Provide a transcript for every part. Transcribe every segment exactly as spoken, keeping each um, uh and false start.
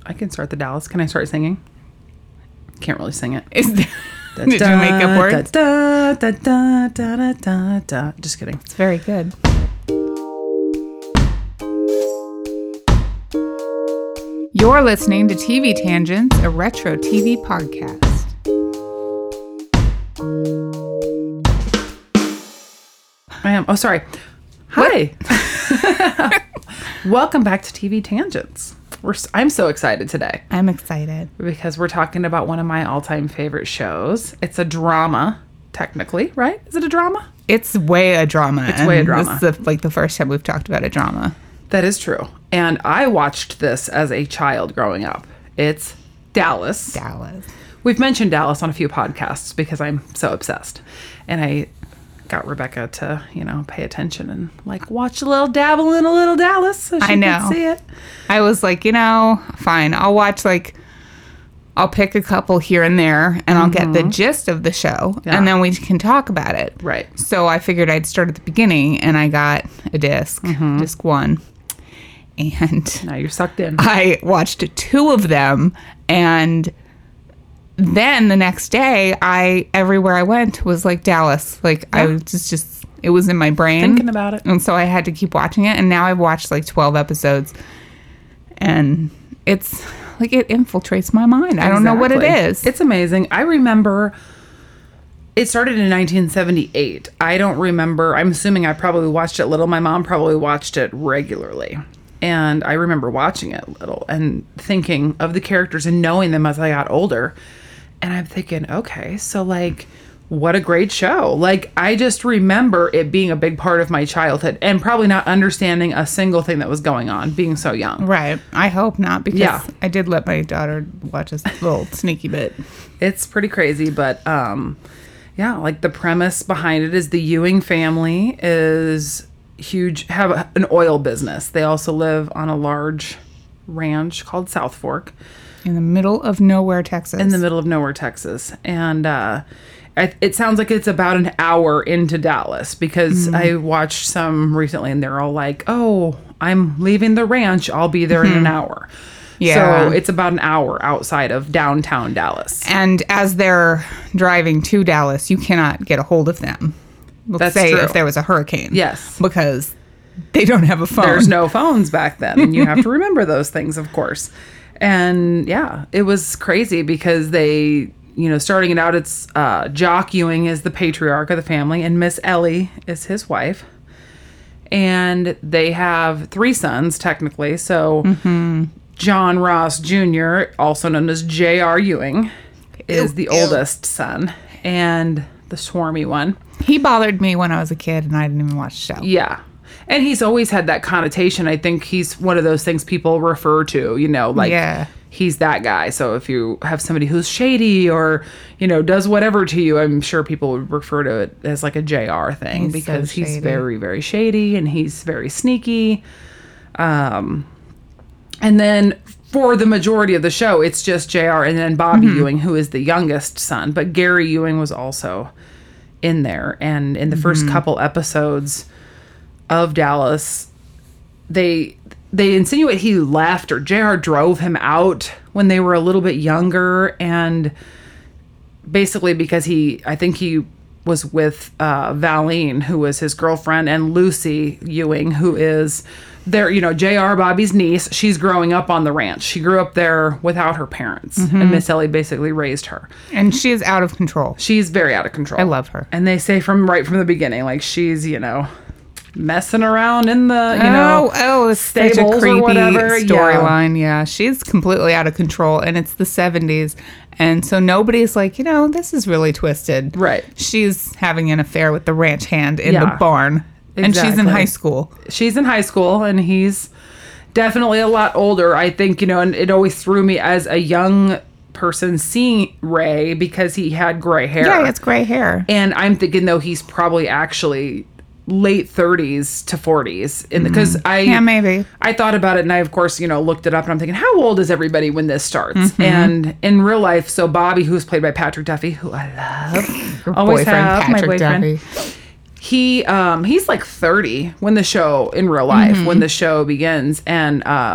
I can start the Dallas. Can I start singing? Can't really sing it. Is there, da, did da, you make up words? Da, da, da, da, da, da, da. Just kidding. It's very good. You're listening to T V Tangents, a retro T V podcast. I am. Oh, sorry. Hi. Welcome back to T V Tangents. We're, I'm so excited today. I'm excited. Because we're talking about one of my all-time favorite shows. It's a drama, technically, right? Is it a drama? It's way a drama. It's way a drama. This is the, like the first time we've talked about a drama. That is true. And I watched this as a child growing up. It's Dallas. Dallas. We've mentioned Dallas on a few podcasts because I'm so obsessed. And I got Rebecca to, you know, pay attention and like watch a little dabble in a little Dallas so she I know. could see it. I was like, you know, fine. I'll watch like, I'll pick a couple here and there and I'll mm-hmm. get the gist of the show yeah. and then we can talk about it. Right. So I figured I'd start at the beginning and I got a disc, mm-hmm. disc one. And now you're sucked in. I watched two of them and then the next day, I everywhere I went was like Dallas. Like yeah. I was just, just, it was in my brain. Thinking about it. And so I had to keep watching it. And now I've watched like twelve episodes. And it's like it infiltrates my mind. Exactly. I don't know what it is. It's amazing. I remember it started in nineteen seventy-eight. I don't remember. I'm assuming I probably watched it little. My mom probably watched it regularly. And I remember watching it little and thinking of the characters and knowing them as I got older. And I'm thinking, okay, so like, what a great show. Like, I just remember it being a big part of my childhood and probably not understanding a single thing that was going on, being so young. Right. I hope not, because yeah. I did let my daughter watch a little sneaky bit. It's pretty crazy, but um, yeah, like the premise behind it is the Ewing family is huge, have a, an oil business. They also live on a large ranch called South Fork. In the middle of nowhere, Texas. In the middle of nowhere, Texas. And uh, it sounds like it's about an hour into Dallas because mm-hmm. I watched some recently and they're all like, oh, I'm leaving the ranch. I'll be there mm-hmm. in an hour. Yeah. So it's about an hour outside of downtown Dallas. And as they're driving to Dallas, you cannot get a hold of them. Let's That's say true. if there was a hurricane. Yes. Because they don't have a phone. There's no phones back then. And you have to remember those things, of course. And yeah, it was crazy because they, you know, starting it out, it's uh, Jock Ewing is the patriarch of the family and Miss Ellie is his wife. And they have three sons, technically. So mm-hmm. John Ross Junior, also known as J R Ewing, is ew, the ew. oldest son and the swarmy one. He bothered me when I was a kid and I didn't even watch the show. Yeah. And he's always had that connotation. I think he's one of those things people refer to, you know, like yeah. he's that guy. So if you have somebody who's shady or, you know, does whatever to you, I'm sure people would refer to it as like a J R thing he's because so he's very, very shady and he's very sneaky. Um, and then for the majority of the show, it's just J R and then Bobby mm-hmm. Ewing, who is the youngest son. But Gary Ewing was also in there. And in the mm-hmm. first couple episodes of Dallas, they they insinuate he left or J R drove him out when they were a little bit younger, and basically because he I think he was with uh, Valine, who was his girlfriend, and Lucy Ewing, who is their, you know, J R, Bobby's niece. She's growing up on the ranch. She grew up there without her parents, mm-hmm. and Miss Ellie basically raised her. And she is out of control. She's very out of control. I love her. And they say from right from the beginning, like she's, you know, messing around in the, you know, oh, it's stables such a creepy or whatever storyline. Yeah. yeah, she's completely out of control, and it's the seventies, and so nobody's like, you know, this is really twisted. Right. She's having an affair with the ranch hand in yeah, the barn, exactly. And she's in high school. She's in high school, and he's definitely a lot older. I think, you know, and it always threw me as a young person seeing Ray because he had gray hair. Yeah, it's gray hair, and I'm thinking though he's probably actually late thirties to forties, and because mm-hmm. I yeah maybe I thought about it, and I of course you know looked it up, and I'm thinking, how old is everybody when this starts? Mm-hmm. And in real life, so Bobby, who's played by Patrick Duffy, who I love, Your always boyfriend, have Patrick my boyfriend. Duffy. He um he's like thirty when the show in real life mm-hmm. when the show begins, and um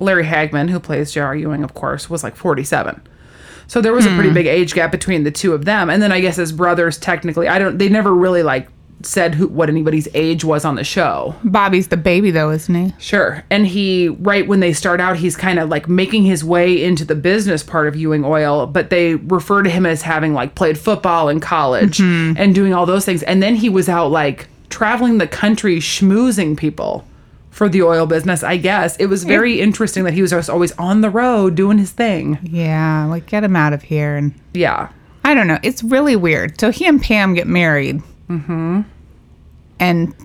Larry Hagman, who plays J R. Ewing, of course, was like forty-seven. So there was hmm. a pretty big age gap between the two of them. And then I guess as brothers, technically, I don't, they never really like said who, what anybody's age was on the show. Bobby's the baby though, isn't he? Sure. And he, right when they start out, he's kind of like making his way into the business part of Ewing Oil, but they refer to him as having like played football in college mm-hmm. and doing all those things. And then he was out like traveling the country schmoozing people for the oil business, I guess. It was very it, interesting that he was just always on the road doing his thing. Yeah, like get him out of here. And yeah. I don't know. It's really weird. So he and Pam get married. Mm-hmm. And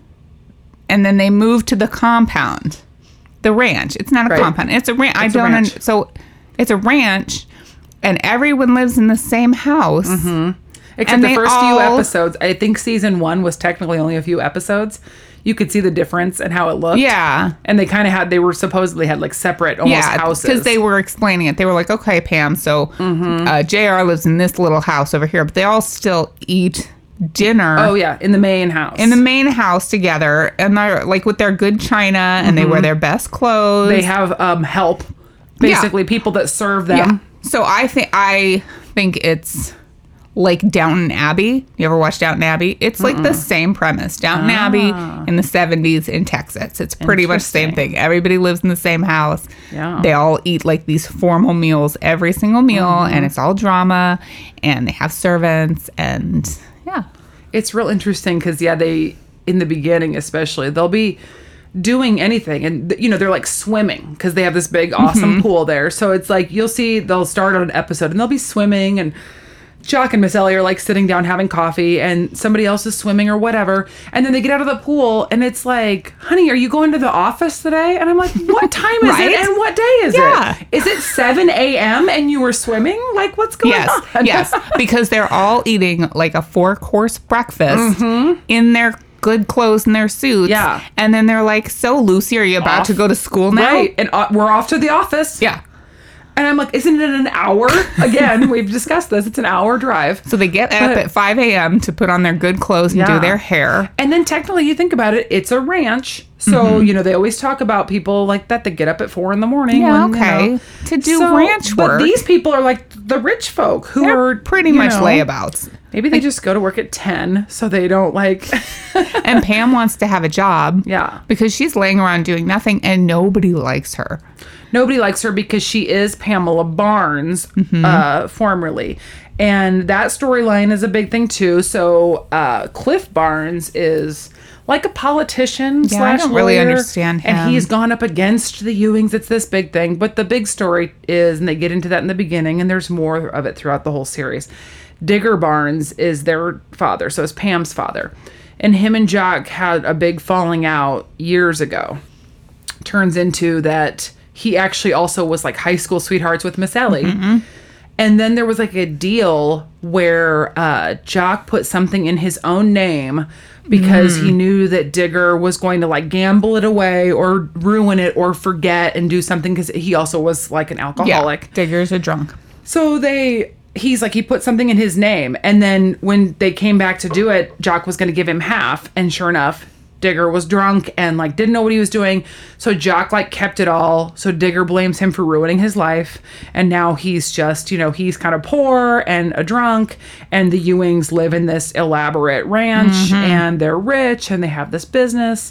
and then they move to the compound, the ranch. It's not a right. compound. It's a ranch. I don't. Ranch. Un- so it's a ranch, and everyone lives in the same house. Mm-hmm. Except the first all, few episodes. I think season one was technically only a few episodes. You could see the difference and how it looked. Yeah. And they kind of had. They were supposedly had like separate almost yeah, houses. Because they were explaining it. They were like, okay, Pam. So mm-hmm. uh, J R lives in this little house over here, but they all still eat dinner. Oh yeah, in the main house. In the main house together, and they're like with their good china, and mm-hmm. they wear their best clothes. They have um, help, basically yeah. people that serve them. Yeah. So I think I think it's like Downton Abbey. You ever watch Downton Abbey? It's like Mm-mm. the same premise. Downton ah. Abbey in the seventies in Texas. It's pretty much the same thing. Everybody lives in the same house. Yeah. They all eat like these formal meals every single meal, mm-hmm. and it's all drama, and they have servants and. Yeah. It's real interesting because, yeah, they, in the beginning especially, they'll be doing anything. And, you know, they're like swimming because they have this big, awesome mm-hmm. pool there. So it's like, you'll see, they'll start on an episode and they'll be swimming, and Jock and Miss Ellie are like sitting down having coffee, and somebody else is swimming or whatever. And then they get out of the pool and it's like, honey, are you going to the office today? And I'm like, what time is right? it? And what day is yeah. it? Is it seven a.m. and you were swimming? Like, what's going yes. on? Yes, because they're all eating like a four-course breakfast mm-hmm. in their good clothes and their suits. Yeah. And then they're like, so Lucy, are you about off. to go to school now? Right. And uh, we're off to the office. Yeah. And I'm like, isn't it an hour? Again, we've discussed this. It's an hour drive. So they get up but, at five a.m. to put on their good clothes and yeah. do their hair. And then technically, you think about it, it's a ranch. So, mm-hmm. you know, they always talk about people like that that get up at four in the morning. Yeah, when, okay. You know, to do so, ranch work. But these people are like the rich folk who They're are pretty much know, layabouts. Maybe they like, just go to work at ten so they don't like... And Pam wants to have a job. Yeah. Because she's laying around doing nothing and nobody likes her. Nobody likes her because she is Pamela Barnes, mm-hmm. uh, formerly. And that storyline is a big thing, too. So uh, Cliff Barnes is like a politician yeah, slash I don't lawyer, really understand him. And he's gone up against the Ewings. It's this big thing. But the big story is, and they get into that in the beginning, and there's more of it throughout the whole series, Digger Barnes is their father. So it's Pam's father. And him and Jock had a big falling out years ago. Turns into that... He actually also was like high school sweethearts with Miss Ellie. Mm-hmm. And then there was like a deal where uh, Jock put something in his own name because mm. he knew that Digger was going to like gamble it away or ruin it or forget and do something because he also was like an alcoholic. Yeah, Digger's a drunk. So they... He's like, he put something in his name. And then when they came back to do it, Jock was going to give him half. And sure enough... Digger was drunk and like didn't know what he was doing, so Jock like kept it all. So Digger blames him for ruining his life, and now he's just, you know, he's kind of poor and a drunk, and the Ewings live in this elaborate ranch mm-hmm. and they're rich and they have this business,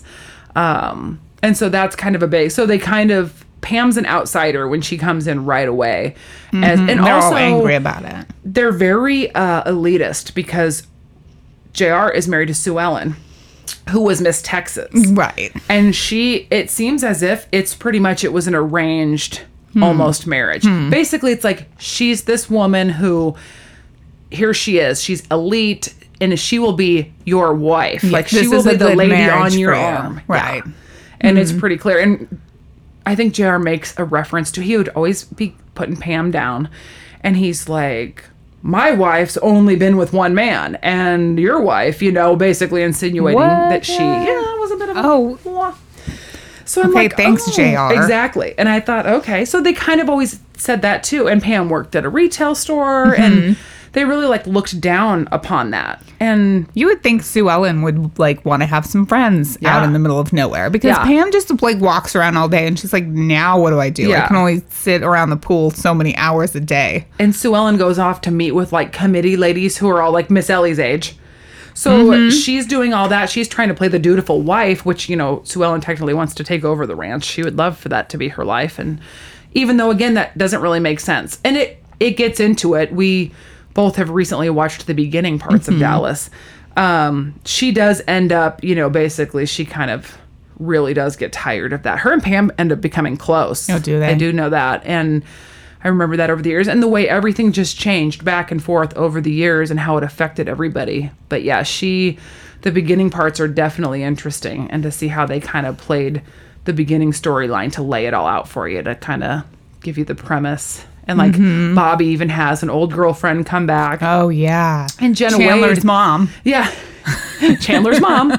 um and so that's kind of a big, so they kind of, Pam's an outsider when she comes in right away. Mm-hmm. As, and they're also all angry about it. They're very uh elitist because J R is married to Sue Ellen, who was Miss Texas. Right. And she, it seems as if it's pretty much, it was an arranged hmm. almost marriage. Hmm. Basically, it's like, she's this woman who, here she is, she's elite, and she will be your wife. Yeah, like, she will be the lady on your arm. Right. Yeah. And mm-hmm. it's pretty clear. And I think J R makes a reference to, he would always be putting Pam down. And he's like... My wife's only been with one man, and your wife, you know, basically insinuating what? that she, yeah, was a bit of a... Oh. So I'm okay, like, thanks, oh, J R. Exactly. And I thought, okay. So they kind of always said that, too. And Pam worked at a retail store, mm-hmm. and they really like looked down upon that. And you would think Sue Ellen would like want to have some friends yeah. out in the middle of nowhere, because yeah. Pam just like walks around all day and she's like, now what do I do? Yeah. I can only sit around the pool so many hours a day. And Sue Ellen goes off to meet with like committee ladies who are all like Miss Ellie's age. So mm-hmm. she's doing all that. She's trying to play the dutiful wife, which, you know, Sue Ellen technically wants to take over the ranch. She would love for that to be her life. And even though, again, that doesn't really make sense. And it, it gets into it. We both have recently watched the beginning parts mm-hmm. of Dallas. Um, she does end up, you know, basically she kind of really does get tired of that. Her and Pam end up becoming close. Oh, do they? I do know that. And I remember that over the years, and the way everything just changed back and forth over the years and how it affected everybody. But yeah, she, the beginning parts are definitely interesting, and to see how they kind of played the beginning storyline to lay it all out for you, to kind of give you the premise. And like mm-hmm. Bobby even has an old girlfriend come back. Oh yeah. And Jenna Chandler's Wade, mom. Yeah. Chandler's mom.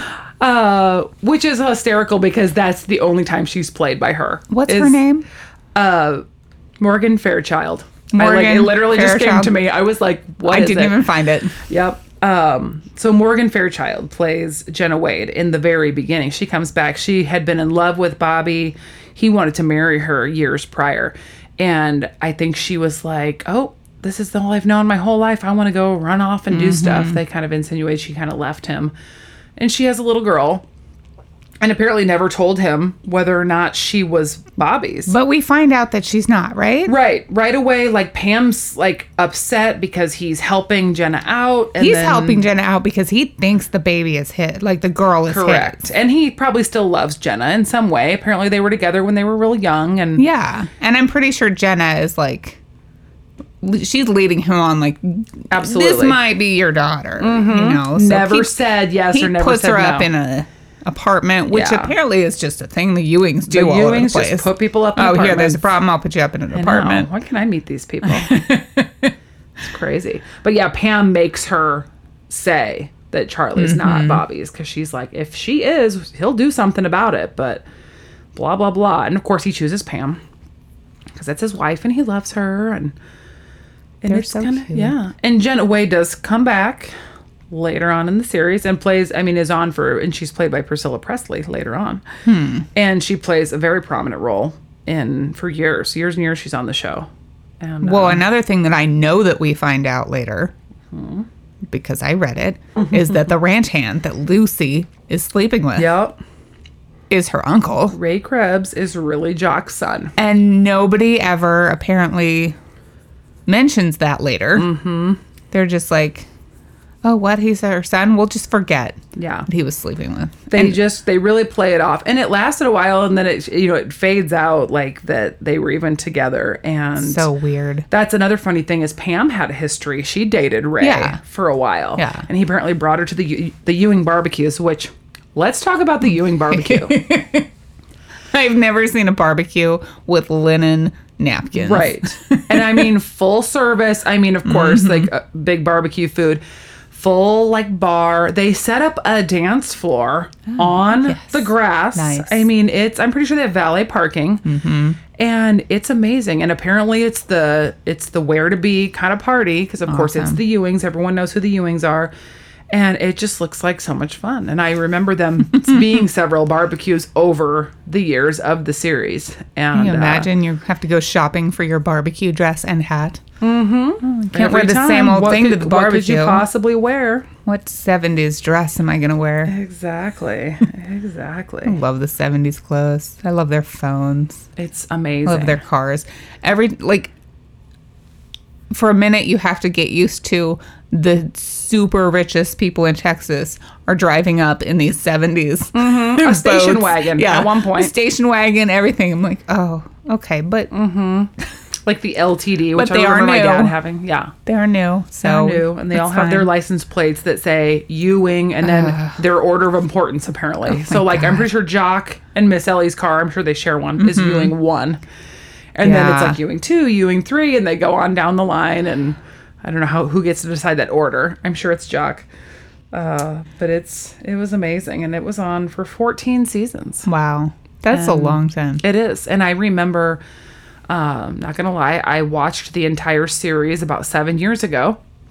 Uh, which is hysterical because that's the only time she's played by her. What's is, her name? Uh, Morgan Fairchild. Morgan I, like, it literally Fairchild. just came to me. I was like, what I is didn't it? even find it. Yep. Um, so Morgan Fairchild plays Jenna Wade in the very beginning. She comes back. She had been in love with Bobby. He wanted to marry her years prior. And I think she was like, oh, this is all I've known my whole life. I want to go run off and do mm-hmm. stuff. They kind of insinuate she kind of left him. And she has a little girl. And apparently never told him whether or not she was Bobby's. But we find out that she's not, right? Right. Right away, like, Pam's, like, upset because he's helping Jenna out. And he's then, helping Jenna out because he thinks the baby is his. Like, the girl is correct. his. And he probably still loves Jenna in some way. Apparently they were together when they were real young. And yeah. And I'm pretty sure Jenna is, like, she's leading him on, like, absolutely, this might be your daughter. Mm-hmm. You know? So never he, said yes or never said no. He puts her up in a apartment, which yeah. apparently is just a thing the Ewings do the all Ewings over the place. Just put people up in oh, apartments. Here, there's a problem. I'll put you up in an I apartment. Know. Why can't I meet these people? It's crazy. But yeah, Pam makes her say that Charlie's mm-hmm. not Bobby's, because she's like, if she is, he'll do something about it, but blah, blah, blah. And of course he chooses Pam because that's his wife and he loves her. And, and They're it's so kinda, cute. Yeah. And Jenna Wade does come back later on in the series and plays, I mean, is on for, and she's played by Priscilla Presley later on. Hmm. And she plays a very prominent role in, for years, years and years she's on the show. And Well, uh, another thing that I know that we find out later, hmm. because I read it, is that the ranch hand that Lucy is sleeping with yep. is her uncle. Ray Krebs is really Jock's son. And nobody ever apparently mentions that later. Mm-hmm. They're just like, oh, what? He's her son? We'll just forget. Yeah. That he was sleeping with. They and, just, they really play it off. And it lasted a while, and then it, you know, it fades out like that they were even together. And so weird. That's another funny thing is Pam had a history. She dated Ray yeah. for a while. Yeah. And he apparently brought her to the the Ewing barbecues, which, let's talk about the Ewing barbecue. I've never seen a barbecue with linen napkins. Right. And I mean, full service. I mean, of course, mm-hmm. like uh, big barbecue food. Full, like, bar. They set up a dance floor oh, on yes. the grass. Nice. I mean, it's, I'm pretty sure they have valet parking. Mm-hmm. And it's amazing. And apparently it's the, it's the where to be kind of party. Because, of awesome. course, it's the Ewings. Everyone knows who the Ewings are. And it just looks like so much fun. And I remember them being several barbecues over the years of the series. And can you imagine uh, you have to go shopping for your barbecue dress and hat? Mm-hmm. Oh, can't Every wear the time. same old what thing could, to the barbecue. What could you possibly wear? What seventies dress am I going to wear? Exactly. Exactly. I love the seventies clothes. I love their phones. It's amazing. I love their cars. Every, like, for a minute you have to get used to the super richest people in Texas are driving up in these seventies. Mm-hmm. A station wagon yeah, at one point. A station wagon, everything. I'm like, oh, okay. But mm-hmm. like the L T D, which but I they remember are my new. dad having. Yeah. They are new. So They're new. And they all have fine. their license plates that say Ewing and then uh, their order of importance, apparently. Oh so, like, God. I'm pretty sure Jock and Miss Ellie's car, I'm sure they share one, mm-hmm. is Ewing one. And yeah. then it's like Ewing two, Ewing three, and they go on down the line. And I don't know how who gets to decide that order. I'm sure it's Jock. Uh, but it's it was amazing. And it was on for fourteen seasons. Wow. That's and a long time. It is. And I remember, um, not going to lie, I watched the entire series about seven years ago.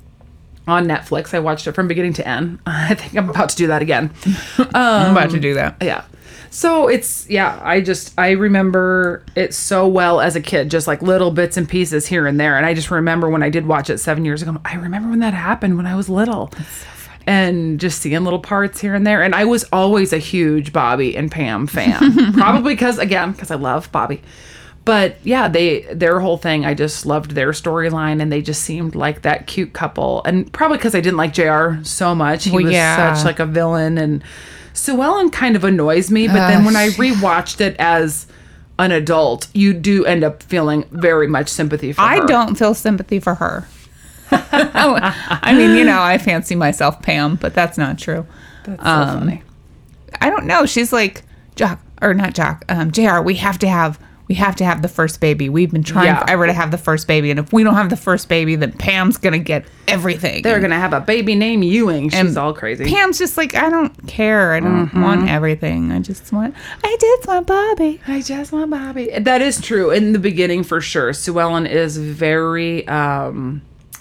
on Netflix. I watched it from beginning to end. I think I'm about to do that again. Um, I'm about to do that. Yeah. So it's, yeah, I just, I remember it so well as a kid, just like little bits and pieces here and there. And I just remember when I did watch it seven years ago, I remember when that happened when I was little. That's so funny. And just seeing little parts here and there. And I was always a huge Bobby and Pam fan. Probably because, again, because I love Bobby. But yeah, they their whole thing, I just loved their storyline, and they just seemed like that cute couple. And probably because I didn't like J R so much. He well, was yeah. such like a villain. And Sue Ellen kind of annoys me. But uh, then when I rewatched it as an adult, you do end up feeling very much sympathy for I her. I don't feel sympathy for her. I mean, you know, I fancy myself Pam, but that's not true. That's so um, funny. I don't know. She's like, Jock, or not Jock, um, J R, we have to have... We have to have the first baby. We've been trying yeah. forever to have the first baby. And if we don't have the first baby, then Pam's going to get everything. They're going to have a baby named Ewing. She's and all crazy. Pam's just like, I don't care. I don't mm-hmm. want everything. I just want, I just want Bobby. I just want Bobby. That is true. In the beginning, for sure. Sue Ellen is very, um,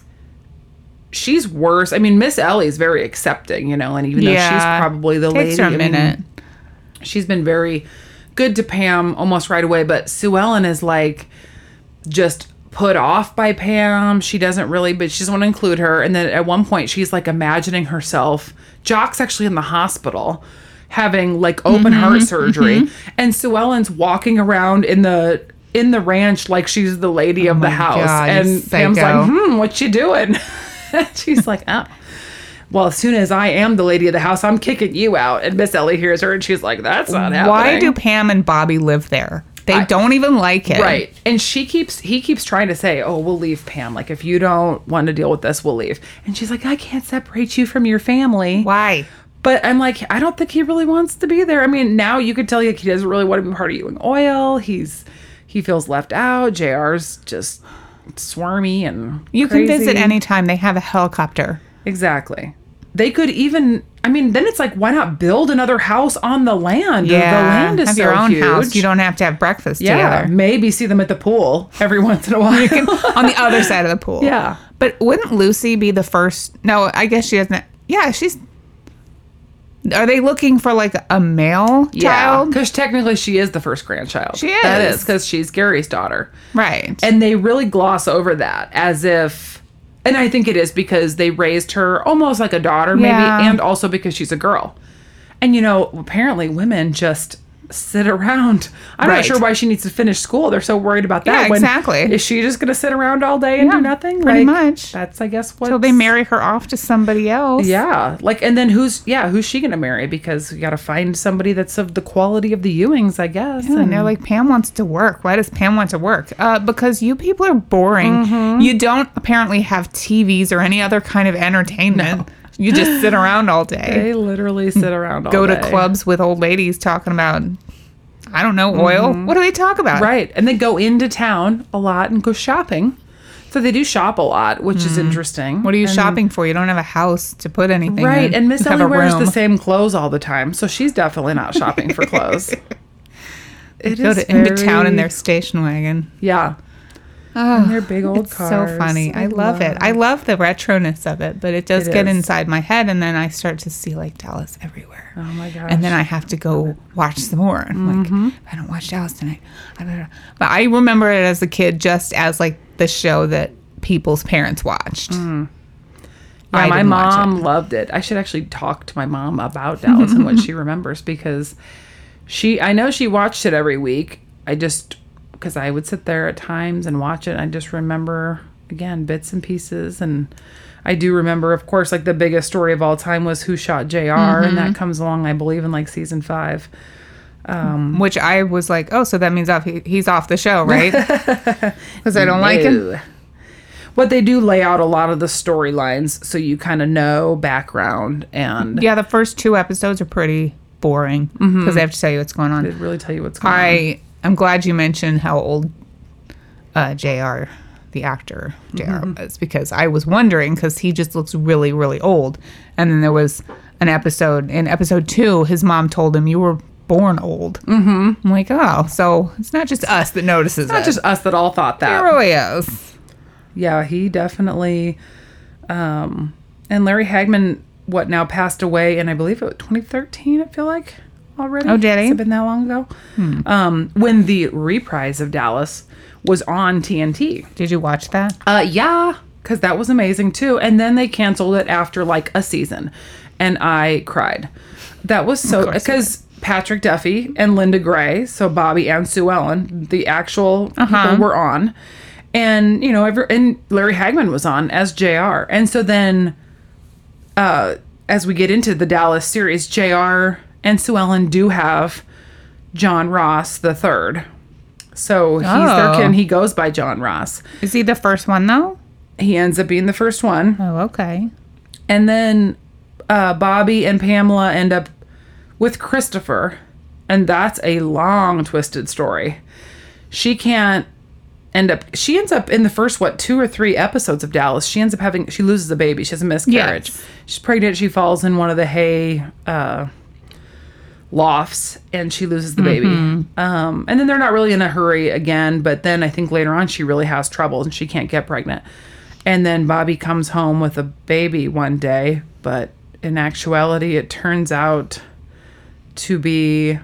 she's worse. I mean, Miss Ellie's very accepting, you know, and even yeah. though she's probably the Takes lady. Takes her a minute. I mean, she's been very good to Pam almost right away, but Sue Ellen is like just put off by Pam. She doesn't really, but she doesn't want to include her. And then at one point she's like imagining herself, Jock's actually in the hospital having like open mm-hmm, heart surgery, mm-hmm. and Sue Ellen's walking around in the in the ranch like she's the lady oh of the house. God, and Pam's like, hmm, what you doing? She's like, oh. Well, as soon as I am the lady of the house, I'm kicking you out. And Miss Ellie hears her, and she's like, that's not happening. Why do Pam and Bobby live there? They I, don't even like it. Right. And she keeps, he keeps trying to say, oh, we'll leave, Pam. Like, if you don't want to deal with this, we'll leave. And she's like, I can't separate you from your family. Why? But I'm like, I don't think he really wants to be there. I mean, now you could tell like, he doesn't really want to be part of Ewing Oil. He's, he feels left out. J R's just swarmy and You crazy. can visit anytime. They have a helicopter. Exactly. They could even, I mean, then it's like, why not build another house on the land? Yeah, the land is have so your own huge. house. You don't have to have breakfast yeah, together. Maybe see them at the pool every once in a while. You can, on the other side of the pool. Yeah. But wouldn't Lucy be the first? No, I guess she doesn't. Yeah, she's. Are they looking for like a male yeah, child? Because technically she is the first grandchild. She is. That is, because she's Gary's daughter. Right. And they really gloss over that as if. And I think it is because they raised her almost like a daughter, maybe, yeah. and also because she's a girl. And, you know, apparently women just sit around. I'm right. not sure why she needs to finish school. They're so worried about that. Yeah, when, exactly. Is she just going to sit around all day and yeah, do nothing? Pretty like, much. That's, I guess, what. So they marry her off to somebody else. Yeah. Like, and then who's, yeah, who's she going to marry? Because you got to find somebody that's of the quality of the Ewings, I guess. Yeah, and they're like, Pam wants to work. Why does Pam want to work? Uh, because you people are boring. Mm-hmm. You don't apparently have T Vs or any other kind of entertainment. No. You just sit around all day. They literally sit around all Go day. Go to clubs with old ladies talking about, I don't know, oil. Mm-hmm. What do they talk about? Right. And they go into town a lot and go shopping. So they do shop a lot, which mm. is interesting. What are you and, shopping for? You don't have a house to put anything right. in. Right. And Miss Ellie wears the same clothes all the time. So she's definitely not shopping for clothes. It go is to, very... into town in their station wagon. Yeah. Oh, and their big old it's cars. So funny. I, I love, love it. I love the retroness of it, but it does it get is. inside my head, and then I start to see like Dallas everywhere. Oh my gosh! And then I have to go watch some more. I'm mm-hmm. like, I don't watch Dallas tonight. I better. But I remember it as a kid, just as like the show that people's parents watched. Mm. Yeah, my mom loved it. I should actually talk to my mom about Dallas and what she remembers, because she, I know she watched it every week. I just. Because I would sit there at times and watch it. And I just remember, again, bits and pieces. And I do remember, of course, like the biggest story of all time was Who Shot J R Mm-hmm. And that comes along, I believe, in like season five. Um, Which I was like, oh, so that means off, he, he's off the show, right? Because I don't no. like him. But they do lay out a lot of the storylines so you kind of know background. And yeah, the first two episodes are pretty boring because mm-hmm. they have to tell you what's going on. They really tell you what's going I, on. I'm glad you mentioned how old uh, J R, the actor J R, mm-hmm. was, because I was wondering, because he just looks really, really old. And then there was an episode, in episode two, his mom told him, you were born old. Mm-hmm. I'm like, oh, so it's not just us that notices it's not it. just us that all thought that. It really is. Yeah, he definitely... Um, And Larry Hagman, what now, passed away in, I believe it was twenty thirteen, I feel like, already. Oh, did he? Has it been that long ago? Hmm. Um, when the reprise of Dallas was on T N T. Did you watch that? Uh, yeah, because that was amazing too. And then they canceled it after like a season. And I cried. That was so, because Patrick Duffy and Linda Gray, so Bobby and Sue Ellen, the actual uh-huh. people were on. And, you know, every, and Larry Hagman was on as J R. And so then, uh, as we get into the Dallas series, J R and Sue Ellen do have John Ross the third. So he's oh. their kid, and he goes by John Ross. Is he the first one, though? He ends up being the first one. Oh, okay. And then uh, Bobby and Pamela end up with Christopher, and that's a long, twisted story. She can't end up... She ends up in the first, what, two or three episodes of Dallas, she ends up having... She loses a baby. She has a miscarriage. Yes. She's pregnant. She falls in one of the hay... Uh, lofts, and she loses the baby. Mm-hmm. Um, and then they're not really in a hurry again, but then I think later on she really has trouble and she can't get pregnant. And then Bobby comes home with a baby one day, but in actuality it turns out to be,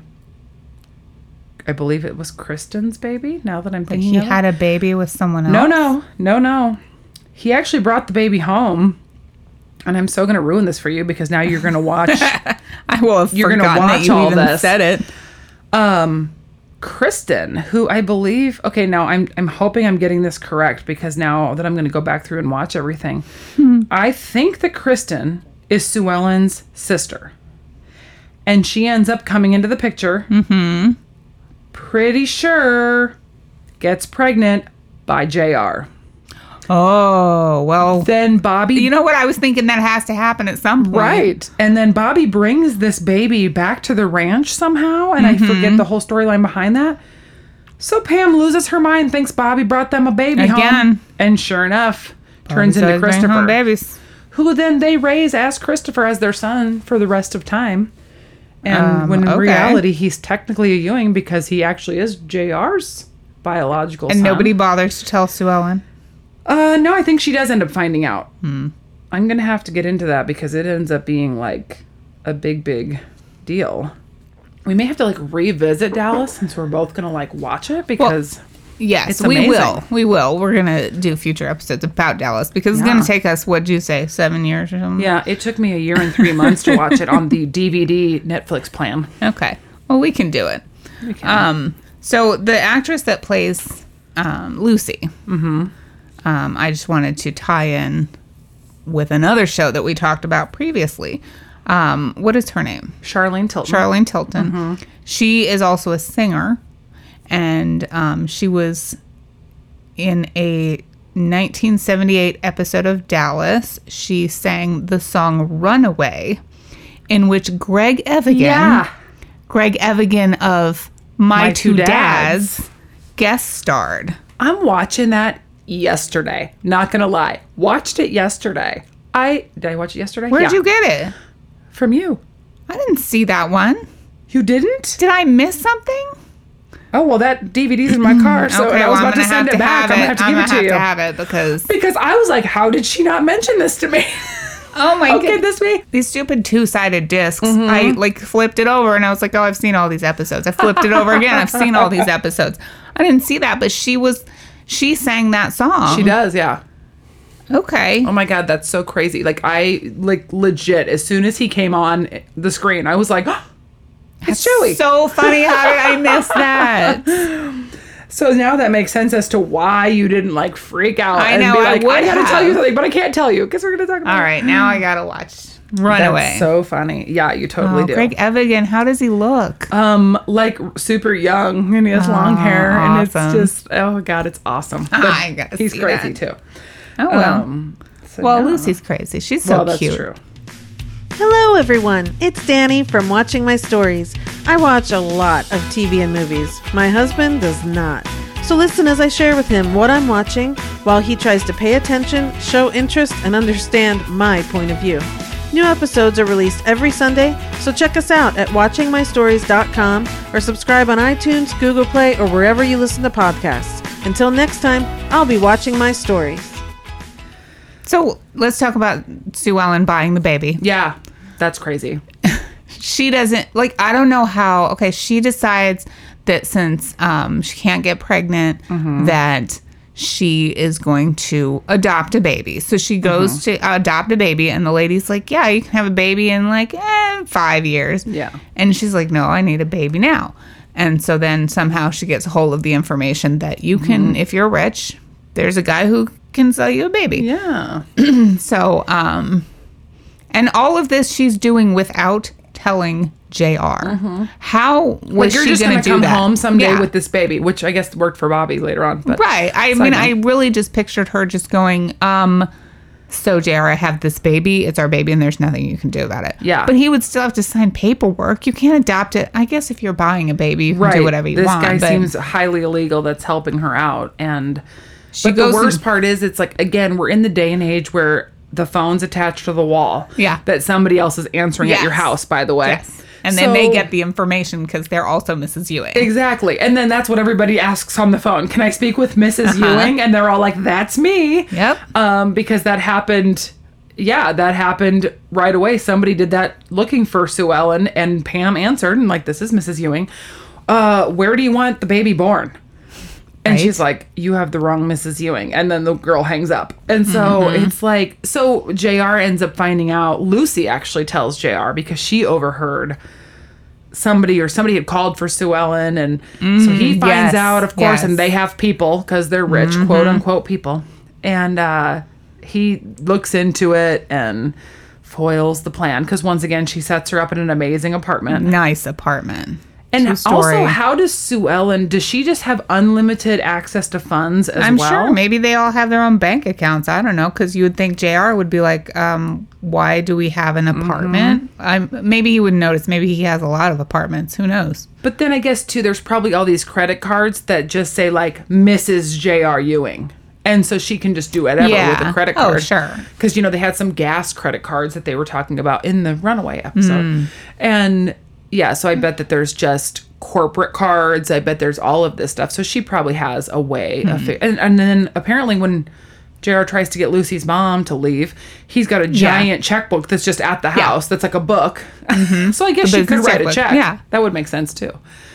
I believe it was Kristen's baby, now that I'm thinking he of it. had a baby with someone else? No, no, no, no. He actually brought the baby home. And I'm so going to ruin this for you because now you're going to watch. I will have you're going to watch that you all even this. Said it. Um, Kristen, who I believe. Okay, now I'm I'm hoping I'm getting this correct because now that I'm going to go back through and watch everything, hmm. I think that Kristen is Sue Ellen's sister, and she ends up coming into the picture. Mm-hmm. Pretty sure gets pregnant by J R. Oh, well. Then Bobby... You know what? I was thinking that has to happen at some point. Right. And then Bobby brings this baby back to the ranch somehow, and mm-hmm. I forget the whole storyline behind that. So Pam loses her mind, thinks Bobby brought them a baby Again. home. And sure enough, Bobby turns into Christopher. Babies. Who then they raise as Christopher as their son for the rest of time. And um, when in okay. reality, he's technically a Ewing because he actually is J R's biological and son. And nobody bothers to tell Sue Ellen? Uh, no, I think she does end up finding out. Hmm. I'm going to have to get into that because it ends up being like a big, big deal. We may have to like revisit Dallas since we're both going to like watch it because well, yes, it's we will. We will. We're going to do future episodes about Dallas because yeah. it's going to take us, what'd you say, seven years or something? Yeah, it took me a year and three months to watch it on the D V D Netflix plan. Okay. Well, we can do it. We can. Um, so the actress that plays um, Lucy... Mm-hmm. Um, I just wanted to tie in with another show that we talked about previously. Um, what is her name? Charlene Tilton. Charlene Tilton. Mm-hmm. She is also a singer, and um, she was in a nineteen seventy-eight episode of Dallas. She sang the song Runaway, in which Greg Evigan, yeah. Greg Evigan of My, My Two, Two Dads, Dads, guest starred. I'm watching that yesterday. Not gonna lie. Watched it yesterday. I did I watch it yesterday? Where'd yeah. you get it? From you. I didn't see that one. You didn't? Did I miss something? Oh, well, that D V D's in my car, so okay, I was well, about to send it, it back. I'm gonna have to I'm give it to have you. To have it because because I was like, how did she not mention this to me? Oh my god. Okay, this me. These stupid two-sided discs. Mm-hmm. I like flipped it over and I was like, oh, I've seen all these episodes. I flipped it over again. I've seen all these episodes. I didn't see that, but she was she sang that song. She does, yeah. Okay. Oh my god, that's so crazy. Like I like legit as soon as he came on the screen, I was like, oh, it's Joey. So funny. How did I miss that? So now that makes sense as to why you didn't like freak out. I and know. Be like, I would I gotta have. tell you something, but I can't tell you because we're gonna talk about. All right, it. now I gotta watch Runaway. That's so funny. Yeah, you totally oh, do. Greg Evigan, how does he look? Um, like super young, and he has oh, long hair, awesome. and it's just oh god, it's awesome. But I gotta he's see crazy that. too. Oh well. Um, so well, no. Lucy's crazy. She's so well, that's cute. True. Hello, everyone. It's Danny from Watching My Stories. I watch a lot of T V and movies. My husband does not. So listen as I share with him what I'm watching while he tries to pay attention, show interest, and understand my point of view. New episodes are released every Sunday, so check us out at watching my stories dot com or subscribe on iTunes, Google Play, or wherever you listen to podcasts. Until next time, I'll be watching my stories. So let's talk about Sue Ellen buying the baby. Yeah, that's crazy. She doesn't, like, I don't know how, okay, she decides that since um, she can't get pregnant, mm-hmm. that she is going to adopt a baby. So she goes mm-hmm. to adopt a baby, and the lady's like, yeah, you can have a baby in, like, eh, five years. Yeah. And she's like, no, I need a baby now. And so then somehow she gets a hold of the information that you can, mm-hmm. if you're rich, there's a guy who can sell you a baby. Yeah. So, um, and all of this she's doing without telling J R. Mm-hmm. How was like you're she just going to come do that? home someday yeah. with this baby, which I guess worked for Bobby later on. But right. I mean, I really just pictured her just going, um, so J R, I have this baby. It's our baby, and there's nothing you can do about it. Yeah. But he would still have to sign paperwork. You can't adopt it. I guess if you're buying a baby, you can right. do whatever you this want. This guy but seems highly illegal that's helping her out. And she but goes the worst and, part is, it's like, again, we're in the day and age where the phone's attached to the wall. Yeah. That somebody else is answering yes. at your house, by the way. Yes. And so, then they get the information because they're also Missus Ewing. Exactly. And then that's what everybody asks on the phone. Can I speak with Missus Uh-huh. Ewing? And they're all like, that's me. Yep. Um, because that happened... Yeah, that happened right away. Somebody did that looking for Sue Ellen, and Pam answered, and like, this is Missus Ewing. Uh, where do you want the baby born? And right. she's like, you have the wrong Missus Ewing. And then the girl hangs up. And so mm-hmm. it's like, so J R ends up finding out, Lucy actually tells J R because she overheard somebody or somebody had called for Sue Ellen. And mm, so he finds yes, out, of course, yes. and they have people because they're rich, mm-hmm. quote unquote people. And, uh, he looks into it and foils the plan because once again she sets her up in an amazing apartment. Nice apartment. And also, how does Sue Ellen, does she just have unlimited access to funds as I'm well? I'm sure. Maybe they all have their own bank accounts. I don't know, because you would think J R would be like, um, why do we have an apartment? Mm-hmm. I'm, maybe he would notice. Maybe he has a lot of apartments. Who knows? But then I guess, too, there's probably all these credit cards that just say, like, Missus J R Ewing. And so she can just do whatever yeah. with a credit card. Oh, sure. Because, you know, they had some gas credit cards that they were talking about in the Runaway episode. Mm. And, yeah, so I bet that there's just corporate cards. I bet there's all of this stuff. So she probably has a way mm. of... Fi- and, and then apparently when J R tries to get Lucy's mom to leave, he's got a giant yeah. checkbook that's just at the house. Yeah. That's like a book. Mm-hmm. So I guess she could write checkbook. a check. Yeah. That would make sense, too.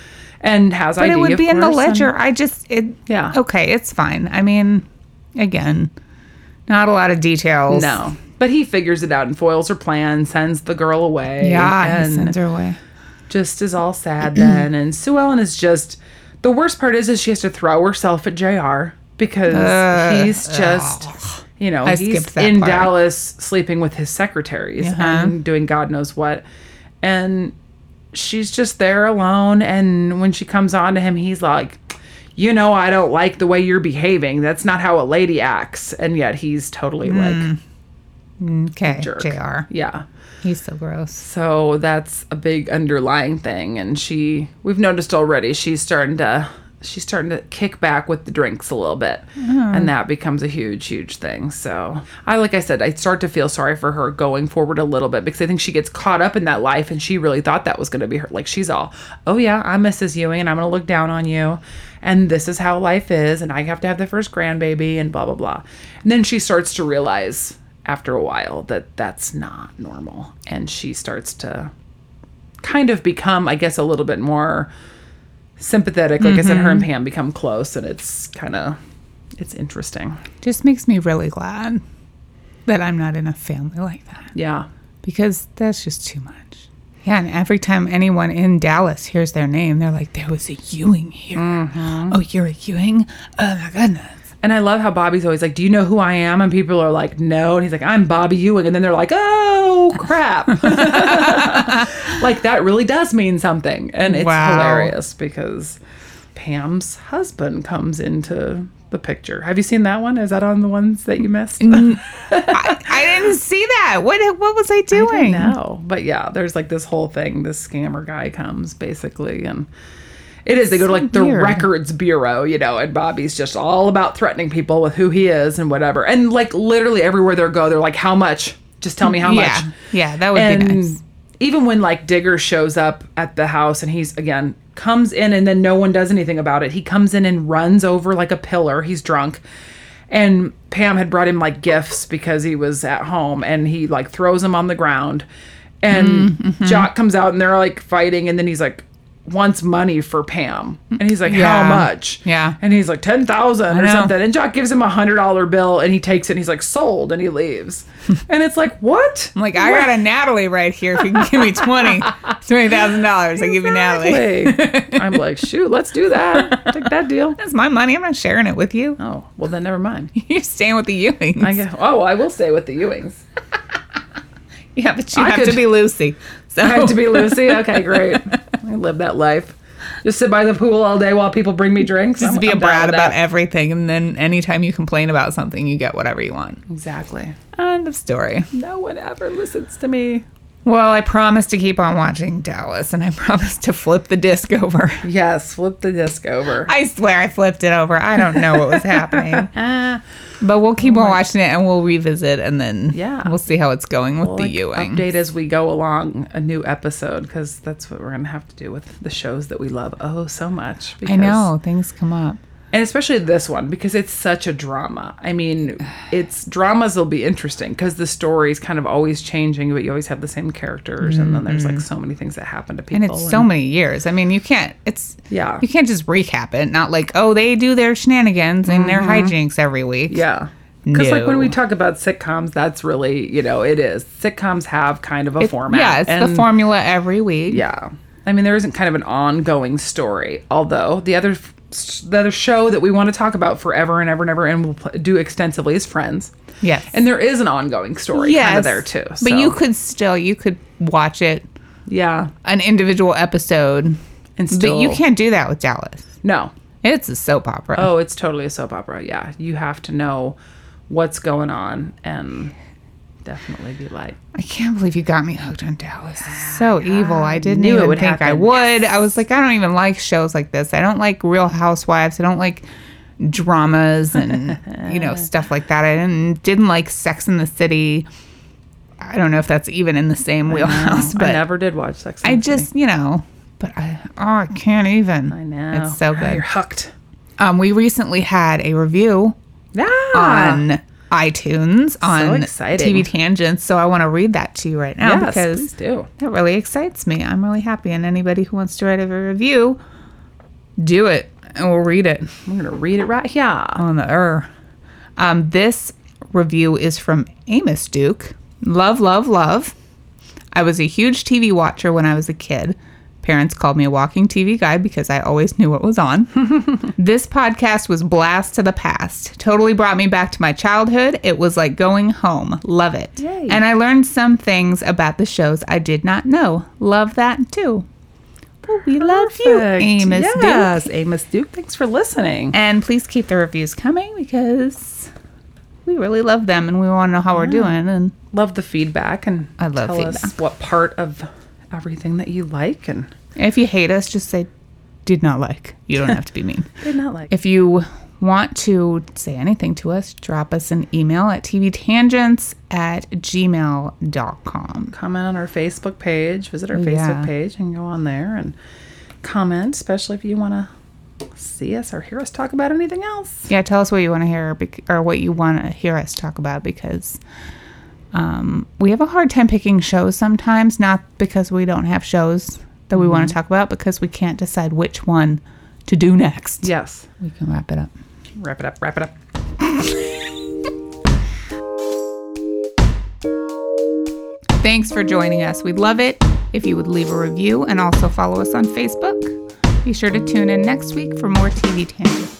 And has but I D, it would be in the ledger. And, I just... it. Yeah. Okay, it's fine. I mean... Again, not a lot of details. No. But he figures it out and foils her plan, sends the girl away. Yeah, and he sends her away. Just is all sad then. And Sue Ellen is just... The worst part is, is she has to throw herself at J R because uh, he's just... Ugh. You know, I he's in part. Dallas sleeping with his secretaries uh-huh. and doing God knows what. And she's just there alone. And when she comes on to him, he's like... You know, I don't like the way you're behaving. That's not how a lady acts. And yet he's totally mm. like, okay, jerk. J R. Yeah. He's so gross. So that's a big underlying thing. And she, we've noticed already, she's starting to, she's starting to kick back with the drinks a little bit. Mm. And that becomes a huge, huge thing. So I, like I said, I start to feel sorry for her going forward a little bit because I think she gets caught up in that life and she really thought that was going to be her. Like she's all, oh yeah, I'm Missus Ewing and I'm going to look down on you. And this is how life is, and I have to have the first grandbaby, and blah, blah, blah. And then she starts to realize after a while that that's not normal. And she starts to kind of become, I guess, a little bit more sympathetic. Like mm-hmm. I said, her and Pam become close, and it's kind of, it's interesting. Just makes me really glad that I'm not in a family like that. Yeah. Because that's just too much. Yeah, and every time anyone in Dallas hears their name, they're like, there was a Ewing here. Mm-hmm. Oh, you're a Ewing? Oh, my goodness. And I love how Bobby's always like, do you know who I am? And people are like, no. And he's like, I'm Bobby Ewing. And then they're like, oh, crap. Like, that really does mean something. And it's wow. hilarious because Pam's husband comes into the picture. Have you seen that one? Is that on the ones that you missed? I, I didn't see that. What what was I doing? I don't know. But yeah, there's like this whole thing. This scammer guy comes basically, and it is. They go to like the weird. records bureau, you know, and Bobby's just all about threatening people with who he is and whatever. And like literally everywhere they go, they're like, how much? Just tell me how yeah. much. Yeah, that would and be nice. Even when like Digger shows up at the house and he's again comes in and then no one does anything about it. He comes in and runs over like a pillar. He's drunk. And Pam had brought him like gifts because he was at home, and he like throws them on the ground, and mm-hmm. Jock comes out and they're like fighting, and then he's like wants money for Pam, and he's like, yeah. how much? Yeah. And he's like ten thousand or something, and Jock gives him a hundred dollar bill, and he takes it and he's like, sold, and he leaves. And it's like, what? I'm like, I what? got a Natalie right here. If you can give me twenty twenty thousand dollars, I give you Natalie. I'm like, shoot, let's do that. Take that deal. That's my money. I'm not sharing it with you. Oh, well then never mind. You're staying with the Ewings. I guess, oh, I will stay with the Ewings. Yeah, but you I have could, to be Lucy. So. I have to be Lucy? Okay, great. I live that life. Just sit by the pool all day while people bring me drinks. Just I'm, be I'm a brat about that. everything, and then anytime you complain about something, you get whatever you want. Exactly. End of story. No one ever listens to me. Well, I promised to keep on watching Dallas, and I promised to flip the disc over. Yes, flip the disc over. I swear I flipped it over. I don't know what was happening. But we'll keep oh on watching it, and we'll revisit, and then yeah. we'll see how it's going with we'll, the like, Ewing. Update as we go along a new episode, because that's what we're going to have to do with the shows that we love oh so much. I know. Things come up. And especially this one, because it's such a drama. I mean, it's dramas will be interesting because the story's kind of always changing, but you always have the same characters, mm-hmm. and then there's like so many things that happen to people. And it's and, so many years. I mean, you can't. It's yeah. You can't just recap it. Not like, oh, they do their shenanigans and mm-hmm. their hijinks every week. Yeah. Because no. like when we talk about sitcoms, that's really, you know, it is. Sitcoms have kind of a it, format. Yeah, it's and, the formula every week. Yeah. I mean, there isn't kind of an ongoing story. Although the other the other show that we want to talk about forever and ever and ever and we'll pl- do extensively is Friends. Yes. And there is an ongoing story yes. kind of there too. So. But you could still, you could watch it. Yeah. An individual episode. And still. But you can't do that with Dallas. No. It's a soap opera. Oh, it's totally a soap opera. Yeah. You have to know what's going on and definitely be like, I can't believe you got me hooked on Dallas. It's so evil. I didn't Knew even it would think happen. I would. Yes. I was like, I don't even like shows like this. I don't like Real Housewives. I don't like dramas and you know stuff like that. I didn't didn't like Sex and the City. I don't know if that's even in the same wheelhouse, but I never did watch Sex and I the just City. you know, but I oh I can't even. I know it's so good. You're hooked. Um, we recently had a review ah. on iTunes on so T V Tangents, so I want to read that to you right now yes, because please do. That really excites me. I'm really happy, and anybody who wants to write a review, do it, and we'll read it. I'm gonna read it right here on the er. Um, this review is from Amos Duke. Love, love, love. I was a huge T V watcher when I was a kid. Parents called me a walking T V guide because I always knew what was on. This podcast was blast to the past. Totally brought me back to my childhood. It was like going home. Love it. Yay. And I learned some things about the shows I did not know. Love that too. Well, we Perfect. Love you, Amos yes, Duke. Yes, Amos Duke. Thanks for listening. And please keep the reviews coming because we really love them and we want to know how yeah. we're doing. And love the feedback and I love tell feedback. us what part of everything that you like, and if you hate us, just say did not like. You don't have to be mean. Did not like. If you want to say anything to us, drop us an email at tvtangents at gmail dot com. Comment on our Facebook page. Visit our yeah. Facebook page and go on there and comment, especially if you want to see us or hear us talk about anything else. Yeah, tell us what you want to hear or what you want to hear us talk about because um, we have a hard time picking shows sometimes, not because we don't have shows that we mm-hmm. want to talk about, because we can't decide which one to do next. Yes. We can wrap it up. Wrap it up, wrap it up. Thanks for joining us. We'd love it if you would leave a review and also follow us on Facebook. Be sure to tune in next week for more T V Tangents.